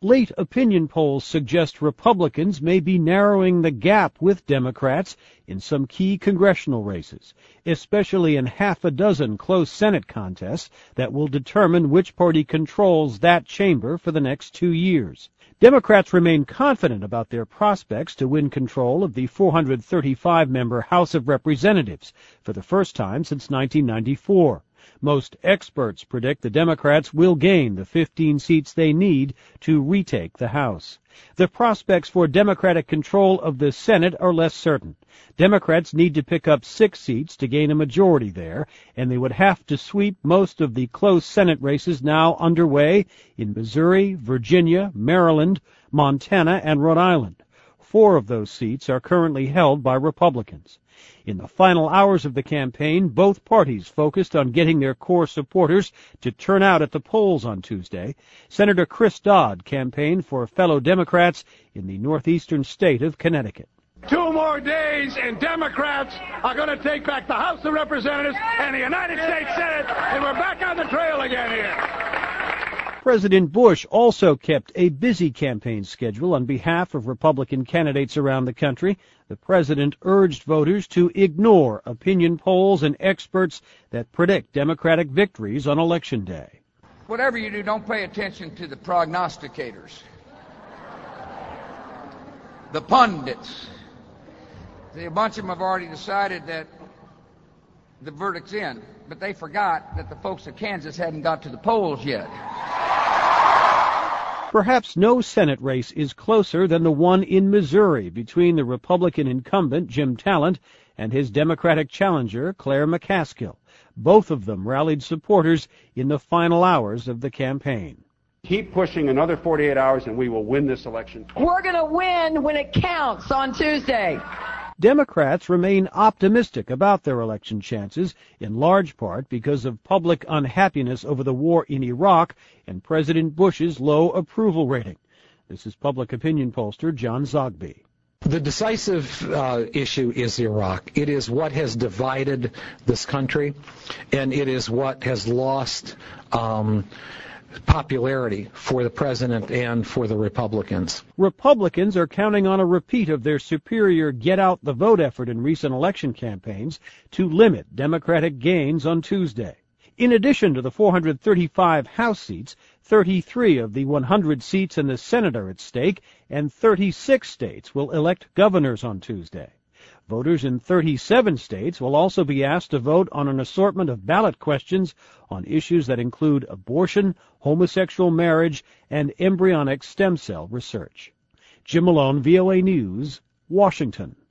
Late opinion polls suggest Republicans may be narrowing the gap with Democrats in some key congressional races, especially in half a dozen close Senate contests that will determine which party controls that chamber for the next 2 years. Democrats remain confident about their prospects to win control of the 435-member House of Representatives for the first time since 1994. Most experts predict the Democrats will gain the 15 seats they need to retake the House. The prospects for Democratic control of the Senate are less certain. Democrats need to pick up 6 seats to gain a majority there, and they would have to sweep most of the close Senate races now underway in Missouri, Virginia, Maryland, Montana, and Rhode Island. 4 of those seats are currently held by Republicans. In the final hours of the campaign, both parties focused on getting their core supporters to turn out at the polls on Tuesday. Senator Chris Dodd campaigned for fellow Democrats in the northeastern state of Connecticut. 2 more days and Democrats are going to take back the House of Representatives and the United States Senate, and we're back on the trail again here. President Bush also kept a busy campaign schedule on behalf of Republican candidates around the country. The president urged voters to ignore opinion polls and experts that predict Democratic victories on Election Day. Whatever you do, don't pay attention to the prognosticators, the pundits. See, a bunch of them have already decided that the verdict's in, but they forgot that the folks of Kansas hadn't got to the polls yet. Perhaps no Senate race is closer than the one in Missouri between the Republican incumbent, Jim Talent, and his Democratic challenger, Claire McCaskill. Both of them rallied supporters in the final hours of the campaign. Keep pushing another 48 hours and we will win this election. We're going to win when it counts on Tuesday. Democrats remain optimistic about their election chances, in large part because of public unhappiness over the war in Iraq and President Bush's low approval rating. This is public opinion pollster John Zogby. The decisive issue is Iraq. It is what has divided this country, and it is what has lost popularity for the president and for the Republicans. Republicans are counting on a repeat of their superior get-out-the-vote effort in recent election campaigns to limit Democratic gains on Tuesday. In addition to the 435 House seats, 33 of the 100 seats in the Senate are at stake, and 36 states will elect governors on Tuesday. Voters in 37 states will also be asked to vote on an assortment of ballot questions on issues that include abortion, homosexual marriage, and embryonic stem cell research. Jim Malone, VOA News, Washington.